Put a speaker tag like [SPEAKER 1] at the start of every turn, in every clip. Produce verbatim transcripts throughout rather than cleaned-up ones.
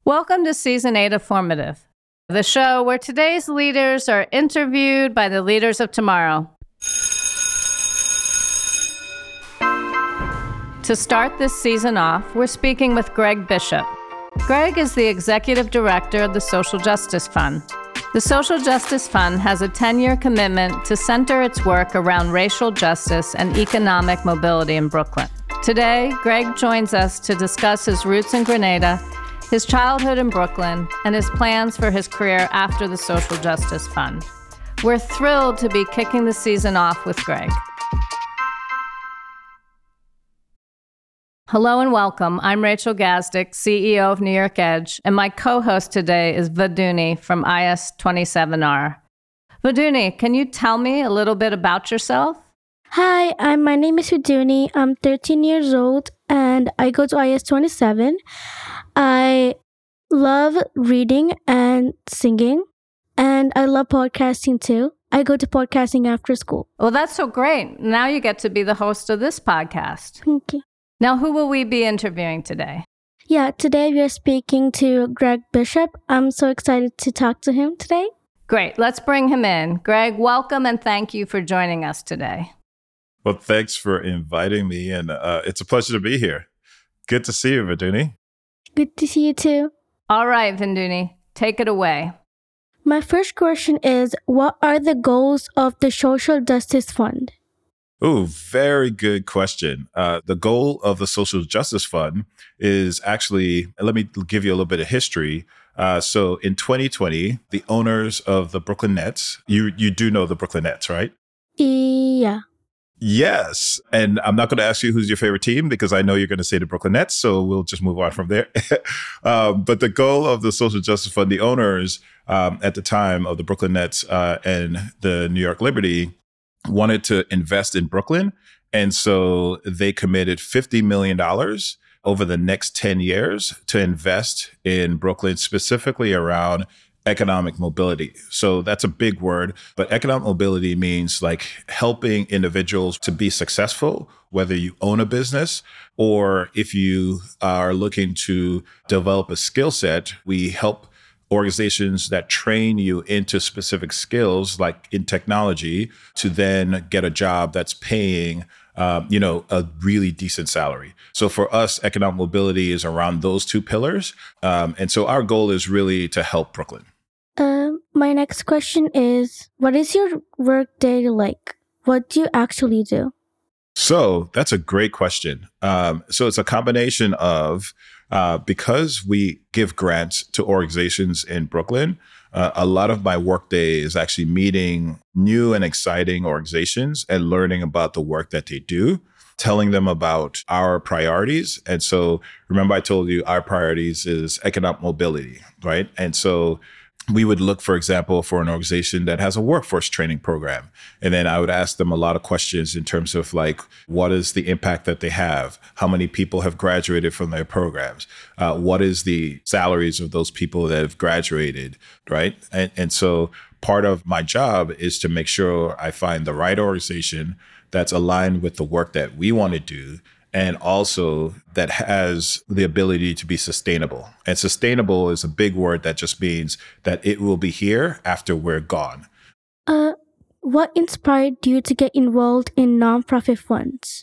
[SPEAKER 1] Welcome to Season eight of Formative, the show where today's leaders are interviewed by the leaders of tomorrow. To start this season off, we're speaking with Greg Bishop. Greg is the Executive Director of the Social Justice Fund. The Social Justice Fund has a ten-year commitment to center its work around racial justice and economic mobility in Brooklyn. Today, Greg joins us to discuss his roots in Grenada, his childhood in Brooklyn, and his plans for his career after the Social Justice Fund. We're thrilled to be kicking the season off with Greg. Hello and welcome. I'm Rachel Gazdick, C E O of New York Edge, and my co-host today is Vaduni from I S twenty-seven R. Vaduni, can you tell me a little bit about yourself?
[SPEAKER 2] Hi, I'm, my name is Vaduni. I'm thirteen years old, and I go to I S twenty-seven. I love reading and singing, and I love podcasting too. I go to podcasting after school.
[SPEAKER 1] Well, that's so great. Now you get to be the host of this podcast.
[SPEAKER 2] Thank you.
[SPEAKER 1] Now, who will we be interviewing today?
[SPEAKER 2] Yeah, today we are speaking to Greg Bishop. I'm so excited to talk to him today.
[SPEAKER 1] Great. Let's bring him in. Greg, welcome and thank you for joining us today.
[SPEAKER 3] Well, thanks for inviting me, and uh, it's a pleasure to be here. Good to see you, Vaduni.
[SPEAKER 2] Good to see you too.
[SPEAKER 1] All right, Vaduni, take it away.
[SPEAKER 2] My first question is, what are the goals of the Social Justice Fund?
[SPEAKER 3] Oh, very good question. Uh, the goal of the Social Justice Fund is actually, let me give you a little bit of history. Uh, so in twenty twenty, the owners of the Brooklyn Nets, you you do know the Brooklyn Nets, right?
[SPEAKER 2] Yeah.
[SPEAKER 3] Yes. And I'm not going to ask you who's your favorite team because I know you're going to say the Brooklyn Nets. So we'll just move on from there. um, but the goal of the Social Justice Fund, the owners um, at the time of the Brooklyn Nets uh, and the New York Liberty wanted to invest in Brooklyn. And so they committed fifty million dollars over the next ten years to invest in Brooklyn, specifically around economic mobility. So that's a big word, but economic mobility means like helping individuals to be successful, whether you own a business or if you are looking to develop a skill set. We help organizations that train you into specific skills, like in technology, to then get a job that's paying, um, you know, a really decent salary. So for us, economic mobility is around those two pillars. Um, and so our goal is really to help Brooklyn.
[SPEAKER 2] Uh, my next question is, what is your work day like? What do you actually do?
[SPEAKER 3] So that's a great question. Um, so it's a combination of, uh, because we give grants to organizations in Brooklyn, uh, a lot of my workday is actually meeting new and exciting organizations and learning about the work that they do, telling them about our priorities. And so remember I told you our priorities is economic mobility, right? And so we would look, for example, for an organization that has a workforce training program. And then I would ask them a lot of questions in terms of like, what is the impact that they have? How many people have graduated from their programs? Uh, what is the salaries of those people that have graduated, right? And, and so part of my job is to make sure I find the right organization that's aligned with the work that we want to do, and also that has the ability to be sustainable. And sustainable is a big word that just means that it will be here after we're gone.
[SPEAKER 2] Uh, what inspired you to get involved in nonprofit funds?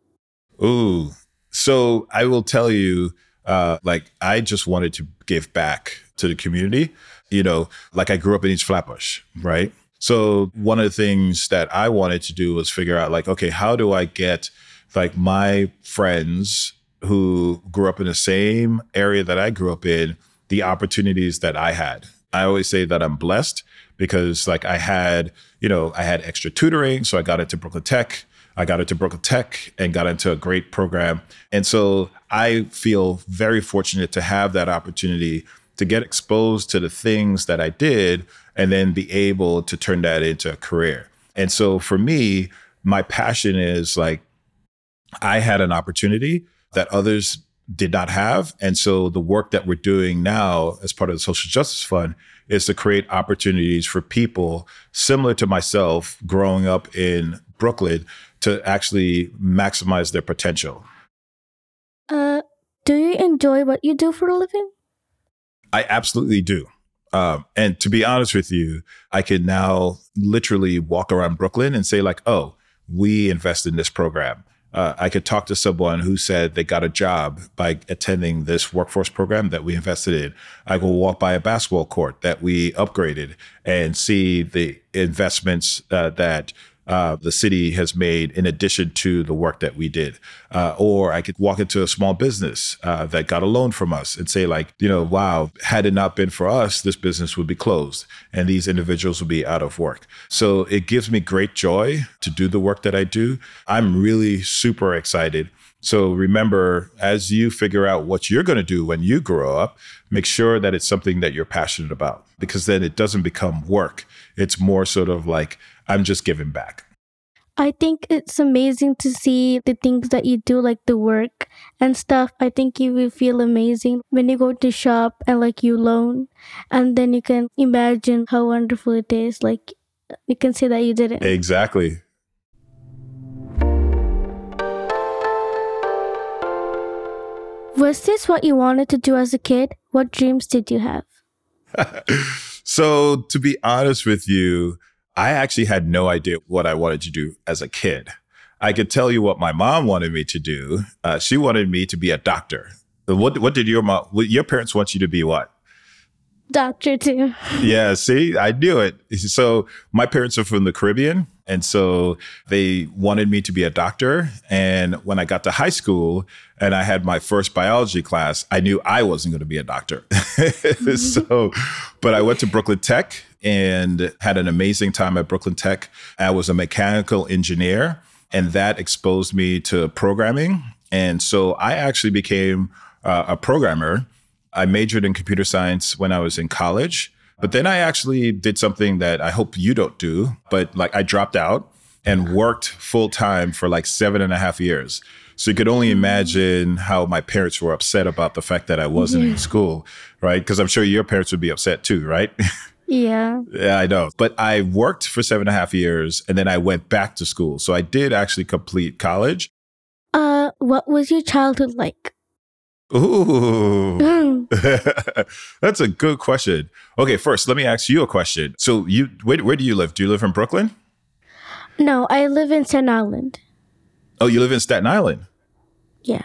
[SPEAKER 3] Ooh, so I will tell you, uh, like, I just wanted to give back to the community. You know, like I grew up in East Flatbush, right? So one of the things that I wanted to do was figure out like, okay, how do I get like my friends who grew up in the same area that I grew up in, the opportunities that I had. I always say that I'm blessed because like I had, you know, I had extra tutoring. So I got into Brooklyn Tech. I got into Brooklyn Tech and got into a great program. And so I feel very fortunate to have that opportunity to get exposed to the things that I did and then be able to turn that into a career. And so for me, my passion is like, I had an opportunity that others did not have. And so the work that we're doing now as part of the Social Justice Fund is to create opportunities for people similar to myself growing up in Brooklyn to actually maximize their potential.
[SPEAKER 2] Uh, do you enjoy what you do for a living?
[SPEAKER 3] I absolutely do. Um, and to be honest with you, I can now literally walk around Brooklyn and say like, oh, we invest in this program. Uh, I could talk to someone who said they got a job by attending this workforce program that we invested in. I will walk by a basketball court that we upgraded and see the investments uh, that uh, the city has made in addition to the work that we did. Uh, or I could walk into a small business uh, that got a loan from us and say like, you know, wow, had it not been for us, this business would be closed and these individuals would be out of work. So it gives me great joy to do the work that I do. I'm really super excited. So remember, as you figure out what you're going to do when you grow up, make sure that it's something that you're passionate about, because then it doesn't become work. It's more sort of like, I'm just giving back.
[SPEAKER 2] I think it's amazing to see the things that you do, like the work and stuff. I think you will feel amazing when you go to shop and like you loan, and then you can imagine how wonderful it is. Like you can say that you did it.
[SPEAKER 3] Exactly.
[SPEAKER 2] Was this what you wanted to do as a kid? What dreams did you have?
[SPEAKER 3] So to be honest with you, I actually had no idea what I wanted to do as a kid. I could tell you what my mom wanted me to do. Uh, she wanted me to be a doctor. What What did your mom? Your parents want you to be what?
[SPEAKER 2] Doctor too.
[SPEAKER 3] Yeah, see, I knew it. So my parents are from the Caribbean. And so they wanted me to be a doctor. And when I got to high school and I had my first biology class, I knew I wasn't going to be a doctor. So, but I went to Brooklyn Tech and had an amazing time at Brooklyn Tech. I was a mechanical engineer, and that exposed me to programming. And so I actually became uh, a programmer. I majored in computer science when I was in college. But then I actually did something that I hope you don't do, but like I dropped out and worked full time for like seven and a half years. So you could only imagine how my parents were upset about the fact that I wasn't
[SPEAKER 2] Yeah.
[SPEAKER 3] in school, right? Because I'm sure your parents would be upset too, right?
[SPEAKER 2] Yeah.
[SPEAKER 3] Yeah, I know. But I worked for seven and a half years and then I went back to school. So I did actually complete college.
[SPEAKER 2] Uh, what was your childhood like?
[SPEAKER 3] Ooh, that's a good question. Okay, first, let me ask you a question. So you, where, where do you live? Do you live in Brooklyn?
[SPEAKER 2] No, I live in Staten Island.
[SPEAKER 3] Oh, you live in Staten Island?
[SPEAKER 2] Yeah.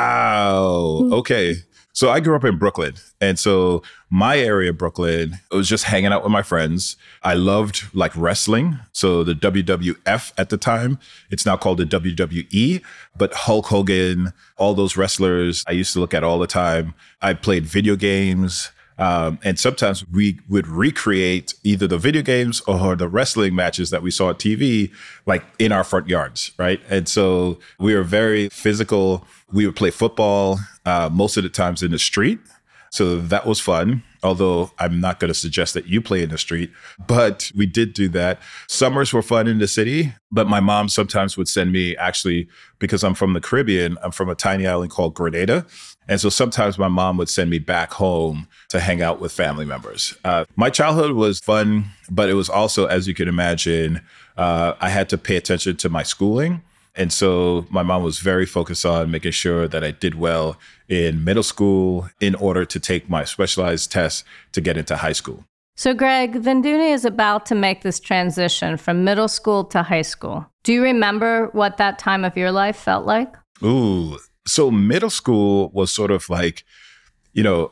[SPEAKER 3] Wow. Okay. So I grew up in Brooklyn. And so my area of Brooklyn, it was just hanging out with my friends. I loved like wrestling. So the W W F at the time, it's now called the W W E, but Hulk Hogan, all those wrestlers I used to look at all the time. I played video games. Um, and sometimes we would recreate either the video games or the wrestling matches that we saw on T V, like in our front yards, right? And so we were very physical. We would play football uh, most of the times in the street. So that was fun, although I'm not going to suggest that you play in the street, but we did do that. Summers were fun in the city, but my mom sometimes would send me, actually, because I'm from the Caribbean, I'm from a tiny island called Grenada. And so sometimes my mom would send me back home to hang out with family members. Uh, my childhood was fun, but it was also, as you can imagine, uh, I had to pay attention to my schooling. And so my mom was very focused on making sure that I did well in middle school in order to take my specialized tests to get into high school.
[SPEAKER 1] So Greg, Venduni is about to make this transition from middle school to high school. Do you remember what that time of your life felt like?
[SPEAKER 3] Ooh, so middle school was sort of like, you know,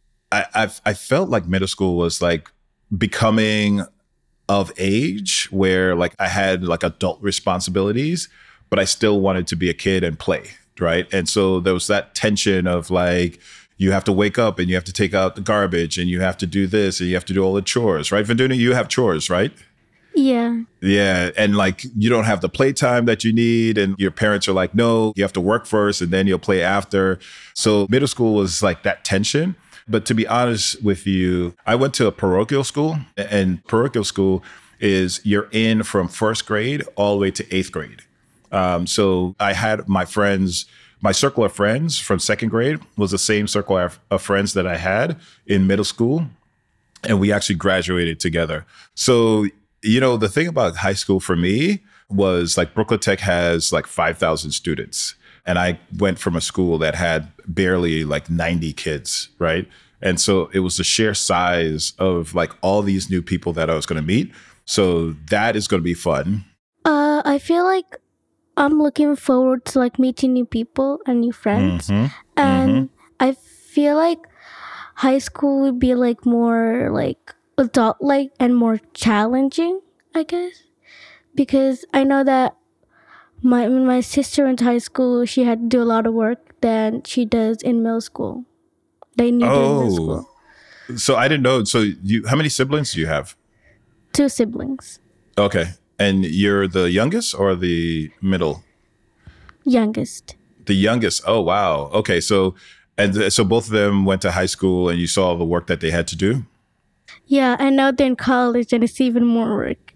[SPEAKER 3] I I've, I felt like middle school was like becoming of age where like I had like adult responsibilities, but I still wanted to be a kid and play, right? And so there was that tension of like, you have to wake up and you have to take out the garbage and you have to do this and you have to do all the chores, right? Venduni, you have chores, right?
[SPEAKER 2] Yeah.
[SPEAKER 3] Yeah. And like, you don't have the playtime that you need. And your parents are like, no, you have to work first and then you'll play after. So middle school was like that tension. But to be honest with you, I went to a parochial school, and parochial school is you're in from first grade all the way to eighth grade. Um, so I had my friends, my circle of friends from second grade was the same circle of, of friends that I had in middle school. And we actually graduated together. So, you know, the thing about high school for me was like Brooklyn Tech has like five thousand students. And I went from a school that had barely like ninety kids, right? And so it was the sheer size of like all these new people that I was going to meet. So that is going to be fun.
[SPEAKER 2] Uh, I feel like I'm looking forward to like meeting new people and new friends.
[SPEAKER 3] Mm-hmm.
[SPEAKER 2] And
[SPEAKER 3] Mm-hmm.
[SPEAKER 2] I feel like high school would be like more like adult like and more challenging, I guess. Because I know that my when my sister went to high school, she had to do a lot of work than she does in middle school. They need to do in middle
[SPEAKER 3] Oh,
[SPEAKER 2] school.
[SPEAKER 3] so I didn't know. So you, how many siblings do you have?
[SPEAKER 2] Two siblings.
[SPEAKER 3] Okay. And you're the youngest or the middle?
[SPEAKER 2] Youngest.
[SPEAKER 3] The youngest. Oh, wow. Okay. So, and th- so both of them went to high school and you saw the work that they had to do?
[SPEAKER 2] Yeah, and now they're in college and it's even more work.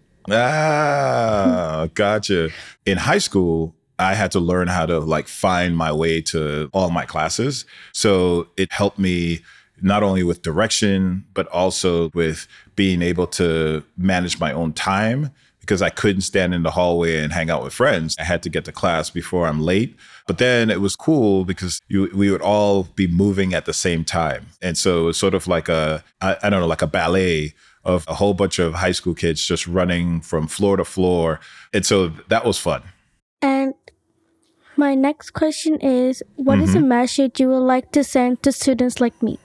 [SPEAKER 3] Ah, gotcha. In high school, I had to learn how to like find my way to all my classes. So it helped me not only with direction, but also with being able to manage my own time because I couldn't stand in the hallway and hang out with friends. I had to get to class before I'm late. But then it was cool because you, we would all be moving at the same time. And so it was sort of like a, I, I don't know, like a ballet of a whole bunch of high school kids just running from floor to floor. And so that was fun.
[SPEAKER 2] And my next question is, what is a message you would like to send to students like me?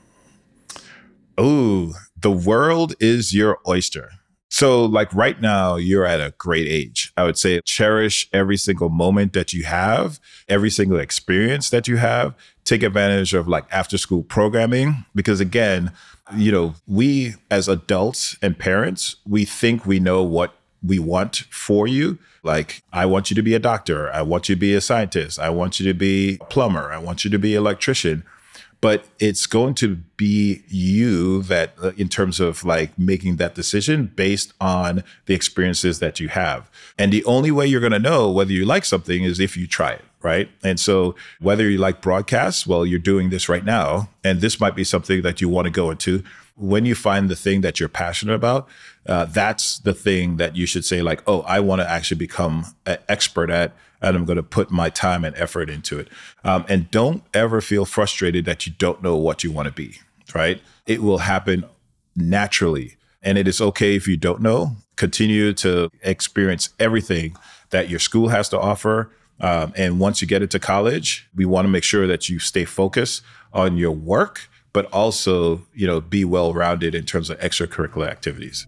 [SPEAKER 3] Oh, the world is your oyster. So like right now, you're at a great age. I would say cherish every single moment that you have, every single experience that you have. Take advantage of like after school programming, because again, you know, we as adults and parents, we think we know what we want for you. Like, I want you to be a doctor. I want you to be a scientist. I want you to be a plumber. I want you to be an electrician. But it's going to be you that uh, in terms of like making that decision based on the experiences that you have. And the only way you're going to know whether you like something is if you try it, right? And so whether you like broadcasts, well, you're doing this right now, and this might be something that you want to go into. When you find the thing that you're passionate about, uh, that's the thing that you should say like, oh, I want to actually become an expert at, and I'm going to put my time and effort into it. Um, and don't ever feel frustrated that you don't know what you want to be, right? It will happen naturally. And it is okay if you don't know. Continue to experience everything that your school has to offer. Um, and once you get into college, we want to make sure that you stay focused on your work, but also, you know, be well-rounded in terms of extracurricular activities.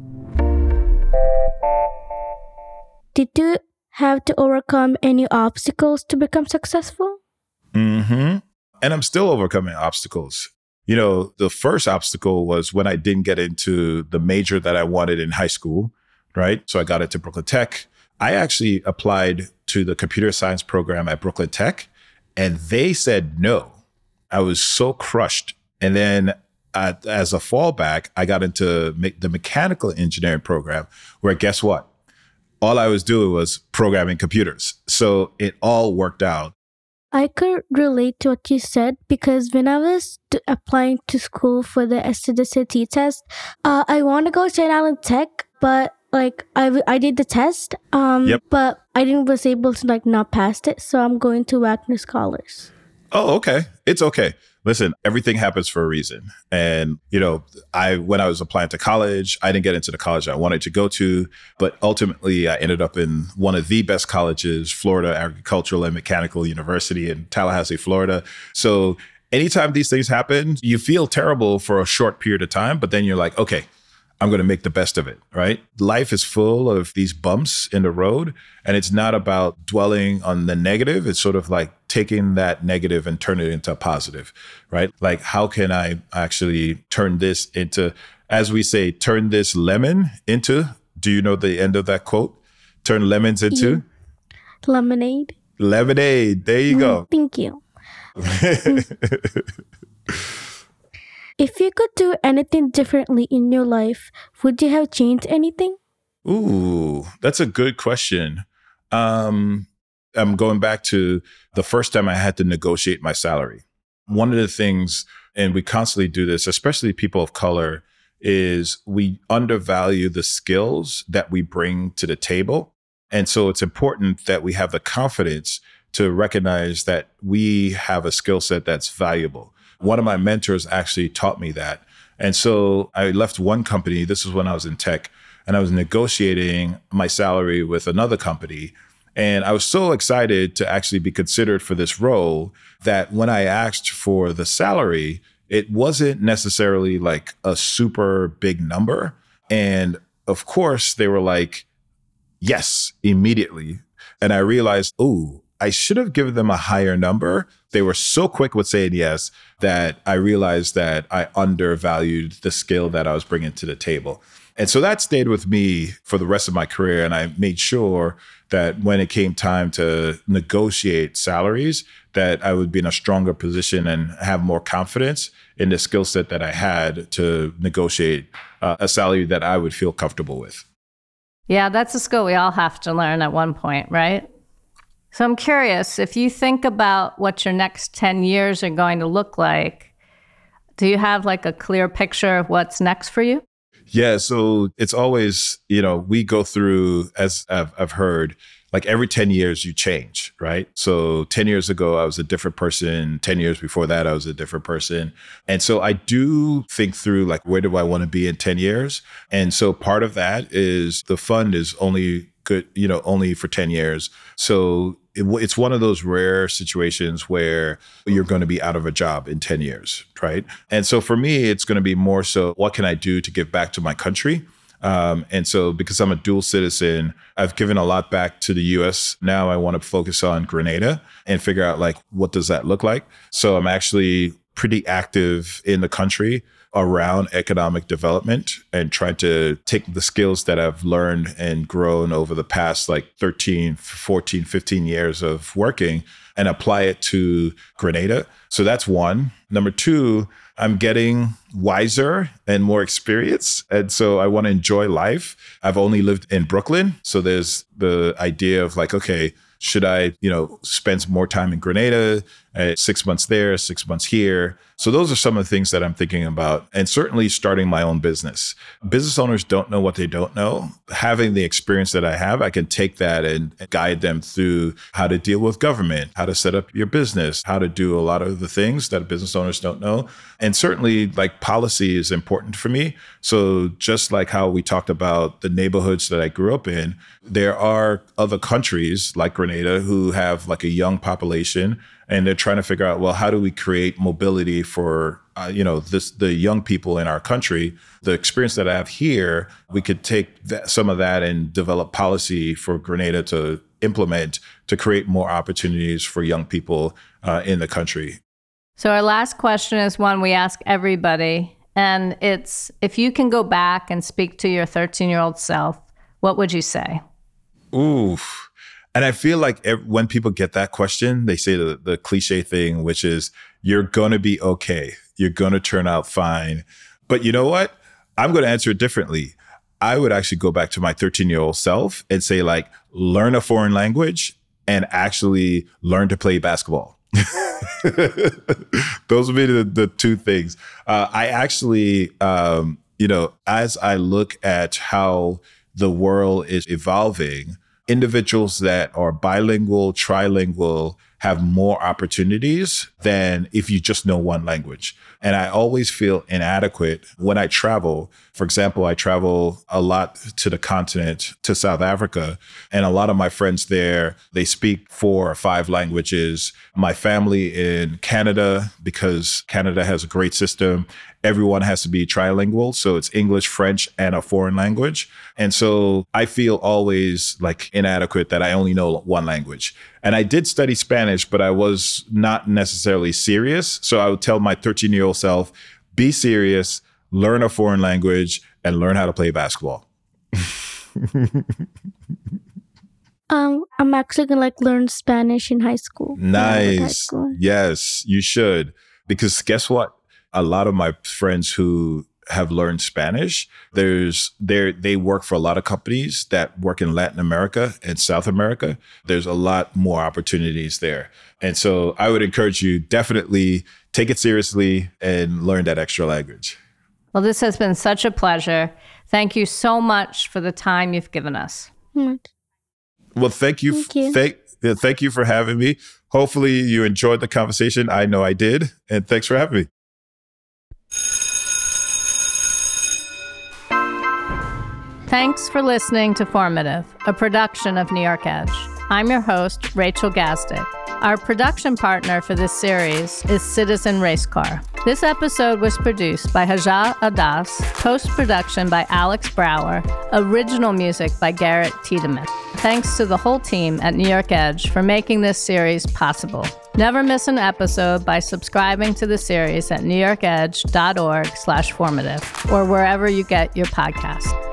[SPEAKER 2] Did you have to overcome any obstacles to become successful?
[SPEAKER 3] Mm-hmm. And I'm still overcoming obstacles. You know, the first obstacle was when I didn't get into the major that I wanted in high school, right? So I got into Brooklyn Tech. I actually applied to the computer science program at Brooklyn Tech, and they said no. I was so crushed. And then uh, as a fallback, I got into me- the mechanical engineering program, where guess what? All I was doing was programming computers. So it all worked out.
[SPEAKER 2] I could relate to what you said because when I was t- applying to school for the S T S A T test, uh, I want to go to Staten Island Tech, but like I, w- I did the test, um,
[SPEAKER 3] Yep.
[SPEAKER 2] but I didn't was able to like not pass it, so I'm going to Wagner Scholars.
[SPEAKER 3] Oh, okay. It's okay. Listen, everything happens for a reason. And, you know, I, when I was applying to college, I didn't get into the college I wanted to go to, but ultimately I ended up in one of the best colleges, Florida Agricultural and Mechanical University in Tallahassee, Florida. So anytime these things happen, you feel terrible for a short period of time, but then you're like, okay, I'm going to make the best of it, right? Life is full of these bumps in the road, and it's not about dwelling on the negative. It's sort of like taking that negative and turn it into a positive, right? Like, how can I actually turn this into, as we say, turn this lemon into, do you know the end of that quote? Turn lemons into?
[SPEAKER 2] Lemonade.
[SPEAKER 3] Lemonade. There you go.
[SPEAKER 2] Mm, thank you. If you could do anything differently in your life, would you have changed anything?
[SPEAKER 3] Ooh, that's a good question. Um, I'm going back to the first time I had to negotiate my salary. One of the things, and we constantly do this, especially people of color, is we undervalue the skills that we bring to the table. And so it's important that we have the confidence to recognize that we have a skill set that's valuable. One of my mentors actually taught me that. And so I left one company. This is when I was in tech, and I was negotiating my salary with another company. And I was so excited to actually be considered for this role that when I asked for the salary, it wasn't necessarily like a super big number. And of course, they were like, yes, immediately. And I realized, oh, I should have given them a higher number. They were so quick with saying yes that I realized that I undervalued the skill that I was bringing to the table. And so that stayed with me for the rest of my career. And I made sure that when it came time to negotiate salaries, that I would be in a stronger position and have more confidence in the skill set that I had to negotiate uh, a salary that I would feel comfortable with.
[SPEAKER 1] Yeah, that's a skill we all have to learn at one point, right? So I'm curious, if you think about what your next ten years are going to look like, do you have like a clear picture of what's next for you?
[SPEAKER 3] Yeah, so it's always, you know, we go through, as I've, I've heard, like every ten years you change, right? So ten years ago, I was a different person. ten years before that, I was a different person. And so I do think through like, where do I want to be in ten years? And so part of that is the fund is only good, you know, only for ten years. So it, it's one of those rare situations where you're going to be out of a job in ten years, right? And so for me, it's going to be more so, what can I do to give back to my country? Um, and so because I'm a dual citizen, I've given a lot back to the U S. Now I want to focus on Grenada and figure out like, what does that look like? So I'm actually pretty active in the country around economic development and trying to take the skills that I've learned and grown over the past like thirteen, fourteen, fifteen years of working and apply it to Grenada. So that's one. Number two, I'm getting wiser and more experience. And so I want to enjoy life. I've only lived in Brooklyn. So there's the idea of like, okay, should I, you know, spend more time in Grenada, uh, six months there, six months here? So those are some of the things that I'm thinking about, and certainly starting my own business. Business owners don't know what they don't know. Having the experience that I have, I can take that and guide them through how to deal with government, how to set up your business, how to do a lot of the things that business owners don't know. And certainly like policy is important for me. So just like how we talked about the neighborhoods that I grew up in, there are other countries like Grenada who have like a young population, and they're trying to figure out, well, how do we create mobility for, uh, you know, this the young people in our country? The experience that I have here, we could take that, some of that and develop policy for Grenada to implement to create more opportunities for young people uh, in the country.
[SPEAKER 1] So our last question is one we ask everybody, and it's, if you can go back and speak to your thirteen-year-old self, what would you say?
[SPEAKER 3] Oof. And I feel like every, when people get that question, they say the, the cliche thing, which is, you're going to be okay. You're going to turn out fine. But you know what? I'm going to answer it differently. I would actually go back to my thirteen-year-old self and say, like, learn a foreign language and actually learn to play basketball. Those would be the, the two things. Uh, I actually, um, you know, as I look at how the world is evolving, individuals that are bilingual, trilingual, have more opportunities than if you just know one language. And I always feel inadequate when I travel. For example, I travel a lot to the continent, to South Africa, and a lot of my friends there, they speak four or five languages. My family in Canada, because Canada has a great system, everyone has to be trilingual. So it's English, French, and a foreign language. And so I feel always like inadequate that I only know one language. And I did study Spanish, but I was not necessarily serious. So I would tell my thirteen-year-old self, be serious, learn a foreign language, and learn how to play basketball.
[SPEAKER 2] Um, I'm actually gonna like learn Spanish in high school.
[SPEAKER 3] Nice.
[SPEAKER 2] High school.
[SPEAKER 3] Yes, you should. Because guess what? A lot of my friends who have learned Spanish, there's they they work for a lot of companies that work in Latin America and South America. There's a lot more opportunities there. And so I would encourage you, definitely take it seriously and learn that extra language.
[SPEAKER 1] Well, this has been such a pleasure. Thank you so much for the time you've given us.
[SPEAKER 2] Mm.
[SPEAKER 3] Well, thank you.
[SPEAKER 2] Thank you.
[SPEAKER 3] Thank, thank you for having me. Hopefully you enjoyed the conversation. I know I did. And thanks for having me.
[SPEAKER 1] Thanks for listening to Formative, a production of New York Edge. I'm your host, Rachel Gazdick. Our production partner for this series is Citizen Racecar. This episode was produced by Hajar Adas, post-production by Alex Brower, original music by Garrett Tiedemann. Thanks to the whole team at New York Edge for making this series possible. Never miss an episode by subscribing to the series at newyorkedge.org slash formative or wherever you get your podcasts.